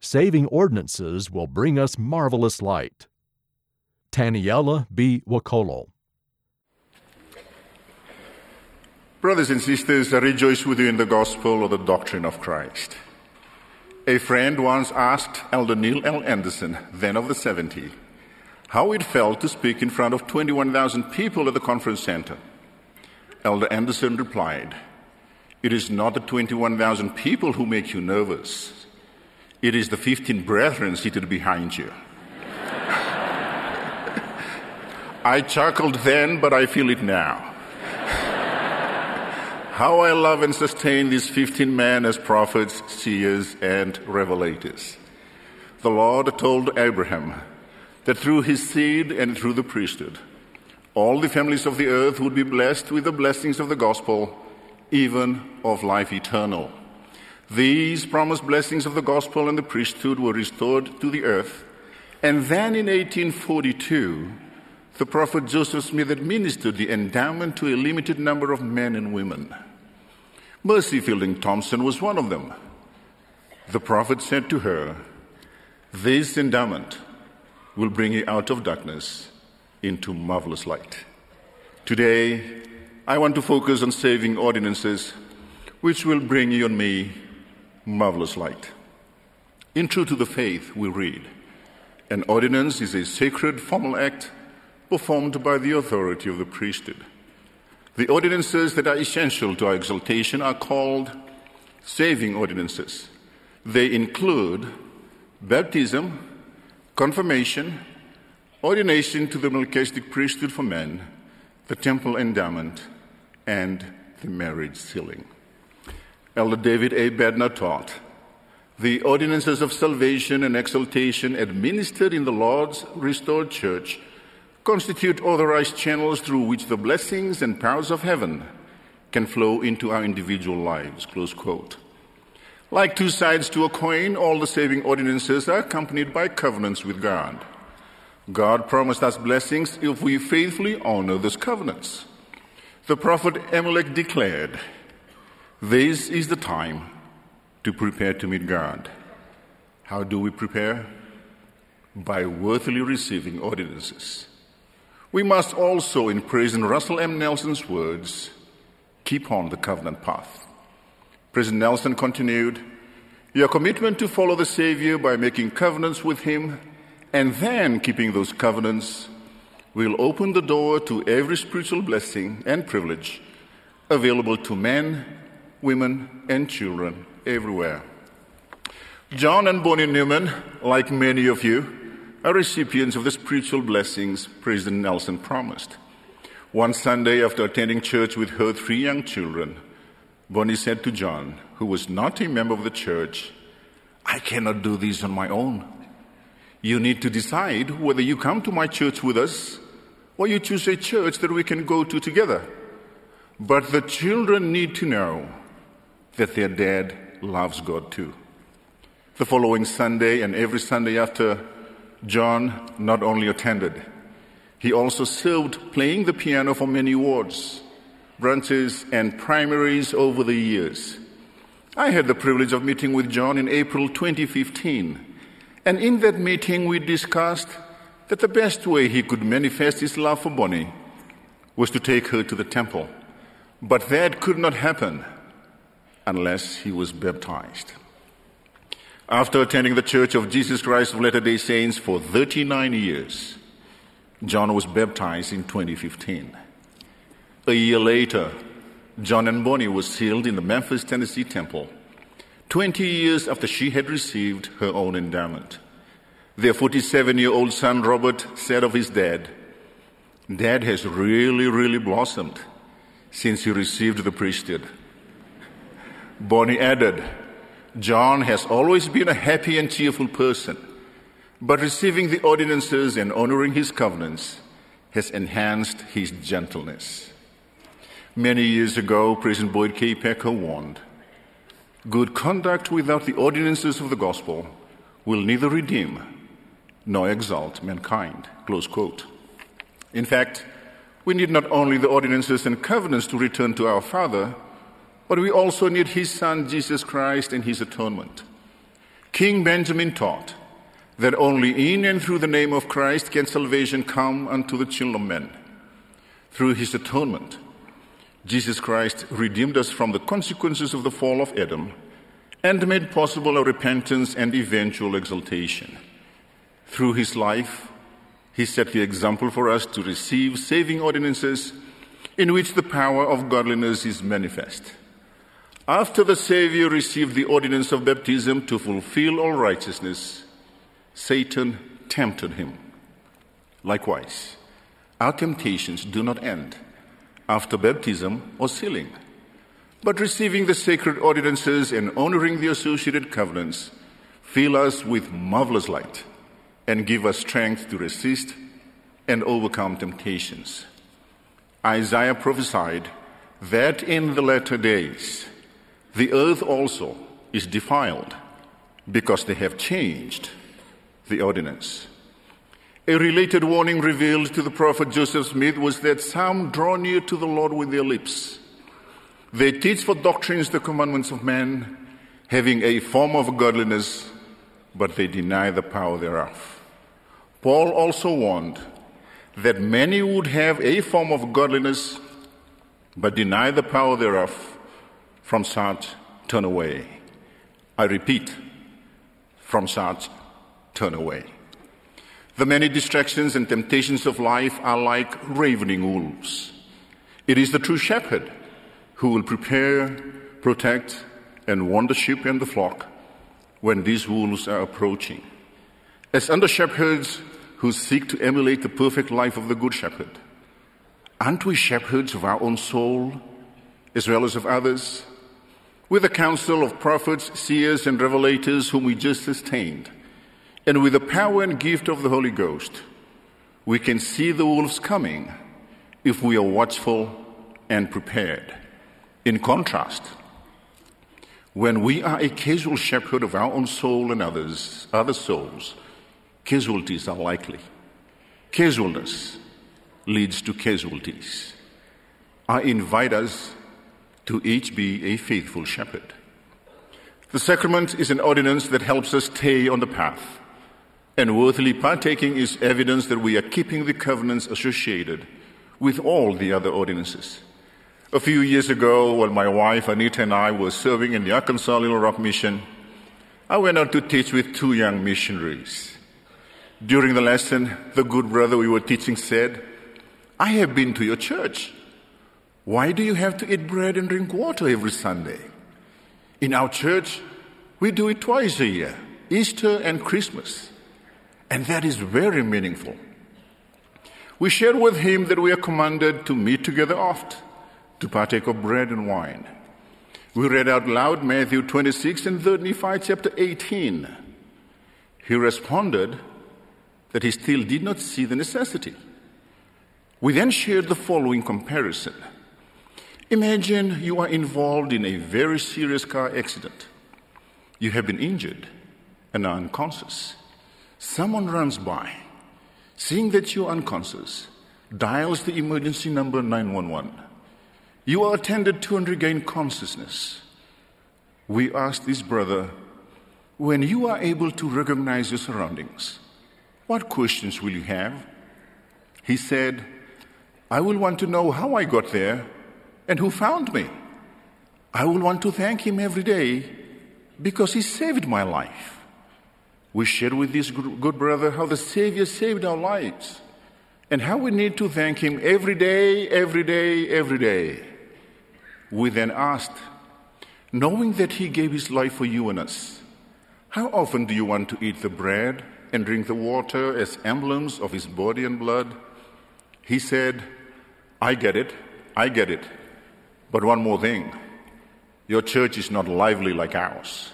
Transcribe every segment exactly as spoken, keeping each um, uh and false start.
saving ordinances will bring us marvelous light. Taniela B. Wakolo. Brothers and sisters, I rejoice with you in the gospel of the doctrine of Christ. A friend once asked Elder Neil L. Anderson, then of the seventy, how it felt to speak in front of twenty-one thousand people at the conference center. Elder Anderson replied, "It is not the twenty-one thousand people who make you nervous. It is the fifteen brethren seated behind you." I chuckled then, but I feel it now. How I love and sustain these fifteen men as prophets, seers, and revelators. The Lord told Abraham that through his seed and through the priesthood, all the families of the earth would be blessed with the blessings of the gospel, even of life eternal. These promised blessings of the gospel and the priesthood were restored to the earth, and then in eighteen forty-two, the prophet Joseph Smith administered the endowment to a limited number of men and women. Mercy Fielding Thompson was one of them. The prophet said to her, "This endowment will bring you out of darkness into marvelous light." Today, I want to focus on saving ordinances, which will bring you and me marvelous light. In True to the Faith, we read, "An ordinance is a sacred formal act performed by the authority of the priesthood. The ordinances that are essential to our exaltation are called saving ordinances. They include baptism, confirmation, ordination to the Melchizedek priesthood for men, the temple endowment, and the marriage sealing." Elder David A. Bednar taught, "The ordinances of salvation and exaltation administered in the Lord's restored church constitute authorized channels through which the blessings and powers of heaven can flow into our individual lives." Close quote. Like two sides to a coin, all the saving ordinances are accompanied by covenants with God. God promised us blessings if we faithfully honor those covenants. The prophet Amalek declared, "This is the time to prepare to meet God." How do we prepare? By worthily receiving ordinances. We must also, in President Russell M. Nelson's words, keep on the covenant path. President Nelson continued, "Your commitment to follow the Savior by making covenants with Him and then keeping those covenants will open the door to every spiritual blessing and privilege available to men, women, and children everywhere." John and Bonnie Newman, like many of you, are recipients of the spiritual blessings President Nelson promised. One Sunday, after attending church with her three young children, Bonnie said to John, who was not a member of the church, "I cannot do this on my own. You need to decide whether you come to my church with us or you choose a church that we can go to together. But the children need to know that their dad loves God too." The following Sunday and every Sunday after, John not only attended, he also served playing the piano for many wards, branches, and primaries over the years. I had the privilege of meeting with John in April twenty fifteen, and in that meeting we discussed that the best way he could manifest his love for Bonnie was to take her to the temple. But that could not happen unless he was baptized. After attending the Church of Jesus Christ of Latter-day Saints for thirty-nine years, John was baptized in twenty fifteen. A year later, John and Bonnie were sealed in the Memphis, Tennessee temple, twenty years after she had received her own endowment. Their forty-seven-year-old son, Robert, said of his dad, "Dad has really, really blossomed since he received the priesthood." Bonnie added, "John has always been a happy and cheerful person, but receiving the ordinances and honoring his covenants has enhanced his gentleness." Many years ago, President Boyd K. Packer warned, "Good conduct without the ordinances of the gospel will neither redeem nor exalt mankind." Close quote. In fact, we need not only the ordinances and covenants to return to our Father, but we also need His Son, Jesus Christ, and His atonement. King Benjamin taught that only in and through the name of Christ can salvation come unto the children of men. Through his atonement, Jesus Christ redeemed us from the consequences of the fall of Adam and made possible a repentance and eventual exaltation. Through his life, he set the example for us to receive saving ordinances in which the power of godliness is manifest. After the Savior received the ordinance of baptism to fulfill all righteousness, Satan tempted him. Likewise, our temptations do not end after baptism or sealing, but receiving the sacred ordinances and honoring the associated covenants fill us with marvelous light and give us strength to resist and overcome temptations. Isaiah prophesied that in the latter days the earth also is defiled because they have changed the ordinance. A related warning revealed to the prophet Joseph Smith was that some draw near to the Lord with their lips. They teach for doctrines the commandments of man, having a form of godliness, but they deny the power thereof. Paul also warned that many would have a form of godliness, but deny the power thereof. From such, turn away. I repeat, from such, turn away. The many distractions and temptations of life are like ravening wolves. It is the true shepherd who will prepare, protect, and warn the sheep and the flock when these wolves are approaching. As under-shepherds who seek to emulate the perfect life of the good shepherd, aren't we shepherds of our own soul as well as of others? With the counsel of prophets, seers, and revelators whom we just sustained, and with the power and gift of the Holy Ghost, we can see the wolves coming if we are watchful and prepared. In contrast, when we are a casual shepherd of our own soul and others, other souls, casualties are likely. Casualness leads to casualties. I invite us to each be a faithful shepherd. The sacrament is an ordinance that helps us stay on the path, and worthily partaking is evidence that we are keeping the covenants associated with all the other ordinances. A few years ago, when my wife Anita and I were serving in the Arkansas Little Rock Mission, I went out to teach with two young missionaries. During the lesson, the good brother we were teaching said, "I have been to your church. Why do you have to eat bread and drink water every Sunday? In our church, we do it twice a year, Easter and Christmas. And that is very meaningful." We shared with him that we are commanded to meet together oft, to partake of bread and wine. We read out loud Matthew twenty-six and third Nephi chapter eighteen. He responded that he still did not see the necessity. We then shared the following comparison. Imagine you are involved in a very serious car accident. You have been injured and are unconscious. Someone runs by, seeing that you're unconscious, dials the emergency number nine one one. You are attended to and regain consciousness. We asked this brother, when you are able to recognize your surroundings, what questions will you have? He said, I will want to know how I got there and who found me. I will want to thank him every day because he saved my life. We shared with this good brother how the Savior saved our lives and how we need to thank him every day, every day, every day. We then asked, knowing that he gave his life for you and us, how often do you want to eat the bread and drink the water as emblems of his body and blood? He said, I get it, I get it. But one more thing, your church is not lively like ours.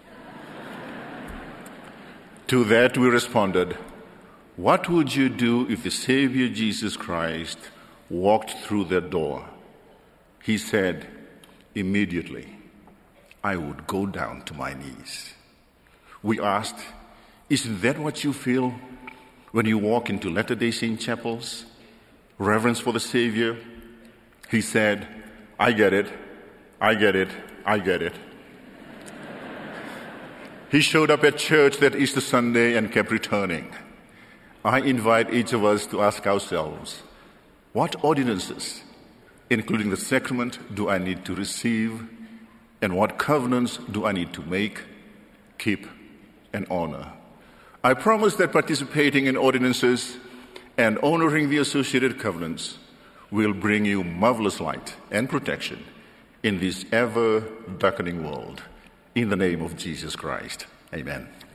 To that we responded, what would you do if the Savior Jesus Christ walked through that door? He said, immediately, I would go down to my knees. We asked, isn't that what you feel when you walk into Latter-day Saint chapels? Reverence for the Savior? He said, I get it, I get it, I get it. He showed up at church that Easter Sunday and kept returning. I invite each of us to ask ourselves, what ordinances, including the sacrament, do I need to receive, and what covenants do I need to make, keep, and honor? I promise that participating in ordinances and honoring the associated covenants will bring you marvelous light and protection in this ever-darkening world. In the name of Jesus Christ, amen.